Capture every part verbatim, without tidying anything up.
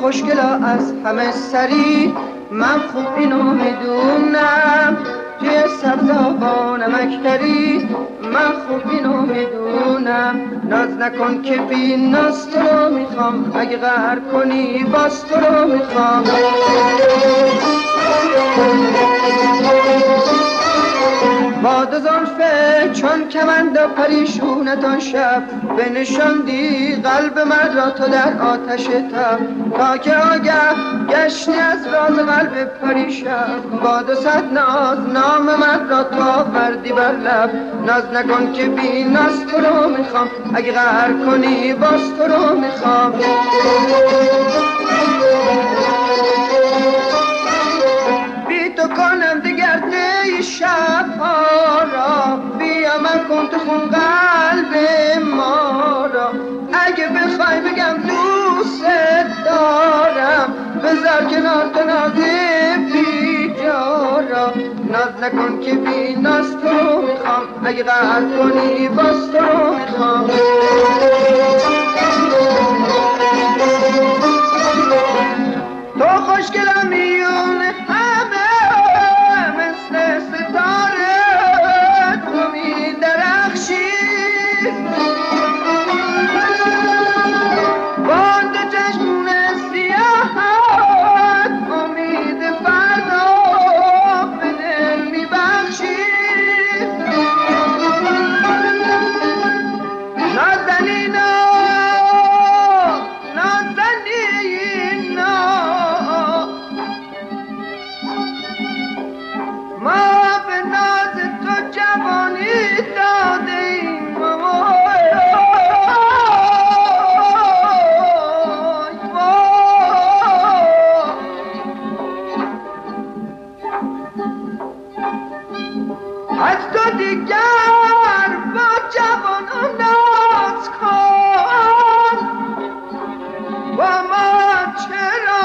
خوشگلا از همه سری، من خوب اینو میدونم توی سبزا نمکتری، من خوب اینو میدونم. ناز نکن که بی ناز تو رو میخوام، اگه قهر کنی باز تو رو میخوام. با دو زلفه چون کمند و پریشونت آن شب بنشاندی قلب من را تو در آتش تب، تا که آگه گشتی از راز قلب پریشب. با دو صد ناز نام من را تو آوردی بر لب، ناز نکن که بی ناز تو رو میخوام، اگه قهر کنی باز تو رو میخوام. بی تو کنم دیگر دی شب ها را، بیا من کن تو خون قلب ما را. اگه بخوای بگم دوست دارم، بذار کنار تو ناز بی جا را. ناز نکن که بی ناز تو رو میخوام، اگه قهر کنی باز تو رو میخوام. تو خوشگلم میون همه، مثل ستاره تو می درخشی. با دو چشمون سیاهت امید فردا به دل می بخشی. نازنینا نازنینا ما به ناز تو جوانی دادیم، از تو دیگر با جوانان ناز کن. با ما چرا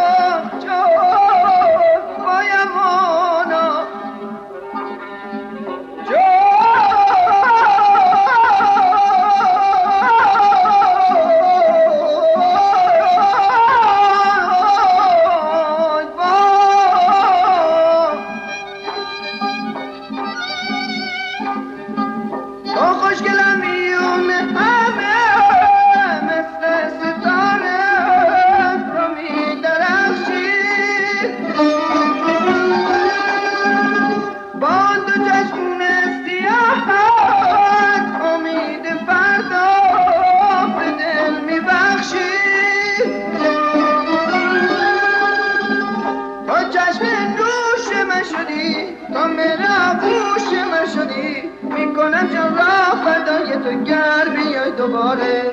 جز بایمانا خوشگلم میون همه، مثل ستاره تو می درخشی. با دو چشمون سیاهت امید فردا به دل می بخشی. تو چشم نوش من شدی، تو میرا گوش من شدی، میکنم جان را فدای تو گر بیای دوباره.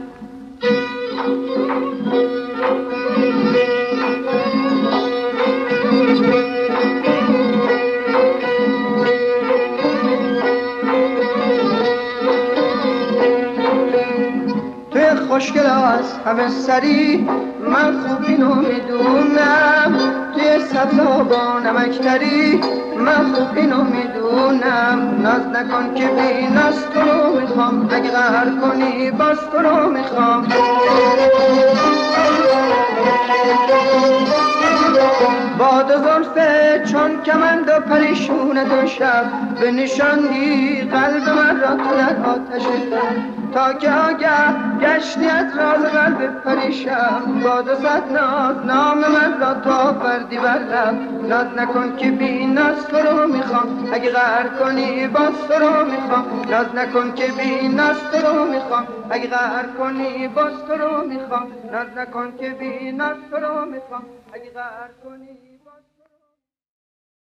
توی خوشگل از همه سری، من خوب اینو میدونم توی سبزا با نمکتری، من خوب اینو میدونم. ناز نکن که بی ناز تو رو میخوام، اگه قهر کنی باز تو رو میخوام. با دو زلفه چون کمند و پریشونت آن شب بنشاندی قلب من را تو در آتش تب، تا که آگه گشتی از راز قلب پریشب. با دو صد ناز نام من را تو آوردی بر لب، ناز نکن که بی ناز تو رو میخوام، اگه قهر کنی باز تو رو میخوام. ناز نکن که بی ناز تو رو میخوام، اگه قهر کنی باز تو رو میخوام. ناز نکن که بی ناز تو رو میخوام، اگه قهر کنی